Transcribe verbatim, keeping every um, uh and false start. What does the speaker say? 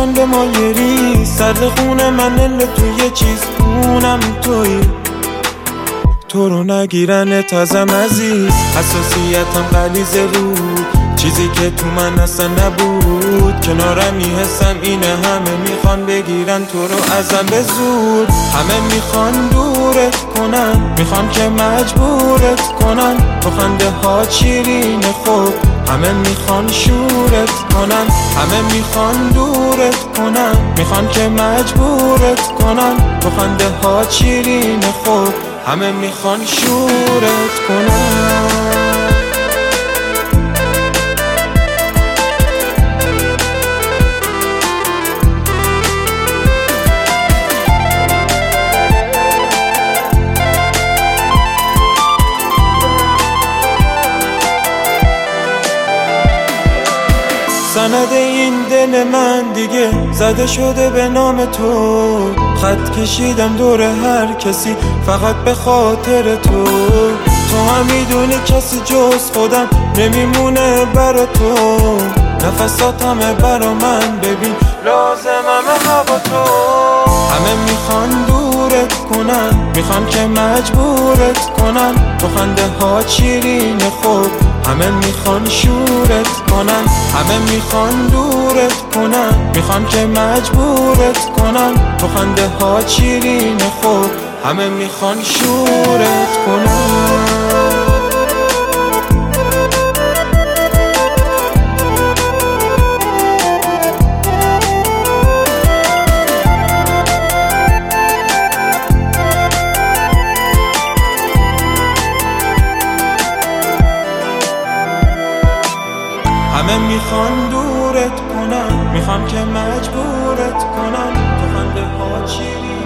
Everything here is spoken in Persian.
میخوان به ما یری، سرد خونه من ال توی چیز اونم توی. تو رو نگیرنت ازم عزیز، حساسیتم غلیظ رو، چیزی که تو من اصلا نبود. کنارم میحسم اینه، همه میخوان بگیرن تو رو ازم به زور. همه میخوان دورت کنن، میخوان که مجبورت کنن. تو خنده ها شیرینه خوب، همه میخوان شورت کنن. همه میخوان دورت کنن، میخوان که مجبورت کنن. تو خنده ها شیرینه خوب، همه میخوان شورت کنن. سند این دل من دیگه زده شده به نام تو، خط کشیدم دور هر کسی فقط به خاطر تو. تو هم میدونی کسی جز خودم نمیمونه برا تو، نفسات همه برا من ببین لازمم هوا تو. همه میخوان دورت کنن، میخوان که مجبورت کنن. تو خنده ها شیرینه خوب، همه میخوان شورت کنن. همه میخوان دورت کنن، میخوان که مجبورت کنن. تو خنده ها شیرینه خوب، همه میخوان شورت کنن. همه میخوان دورت کنن، میخوان که مجبورت کنن. تو خنده ها شیرین